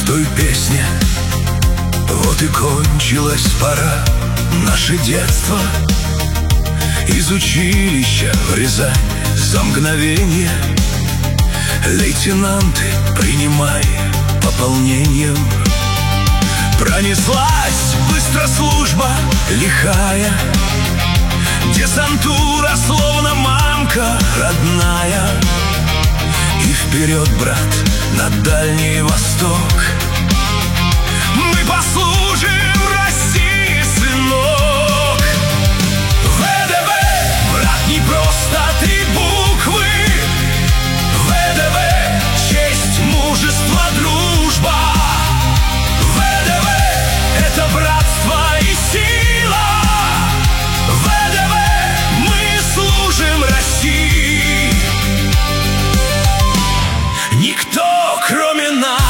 той песне. Вот и кончилась пора, наше детство. Из училища в Рязань за мгновенье. Лейтенанты, принимай пополнением. Пронеслась быстро служба лихая, десантура, словно мамка родная. И вперед, брат, на Дальний Восток. Мы послужим России, сынок. ВДВ, брат, не просто три буквы. ВДВ, честь, мужество, дружба. ВДВ, это братство и сила. ВДВ, мы служим России. Никто, кроме нас.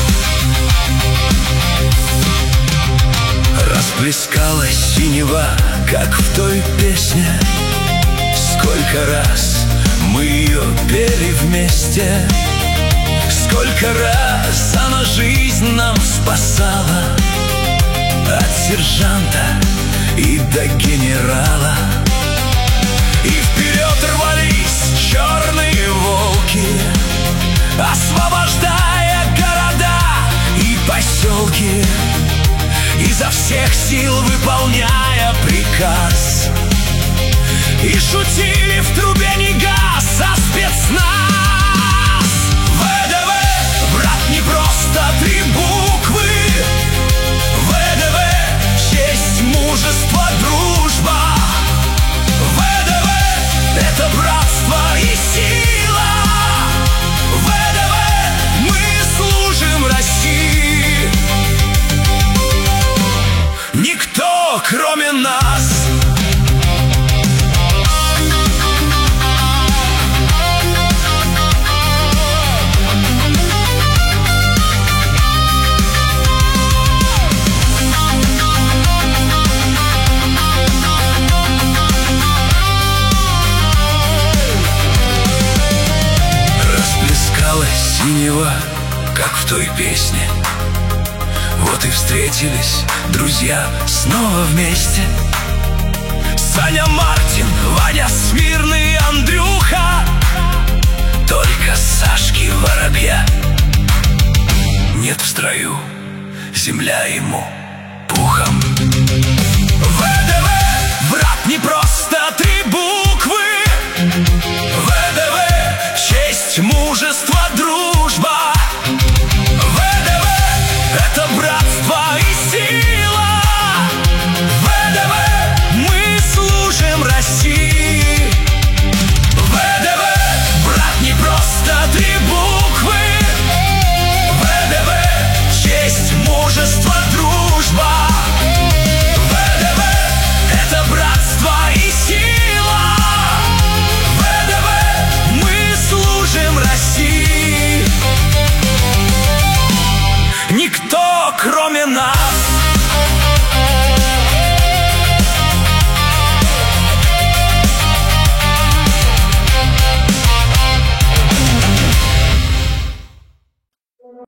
Расплескалась синева, как в той песне. Сколько раз мы ее пели вместе. Сколько раз она жизнь нам спасала. От сержанта и до генерала. И вперед рвались черные волки, освобождая города и поселки, изо всех сил выполняя приказ. И шутили в трубе не газ, а спецназ. ВДВ, брат, не просто три буквы. ВДВ, честь, мужество, дружба. ВДВ, это братство и сила. ВДВ, мы служим России. Никто, кроме нас. Расплескалась синева, как в той песне. Вот и встретились друзья снова вместе. Саня Мартин, Ваня Смирный, Андрюха. Только Сашки Воробья нет в строю, земля ему пухом.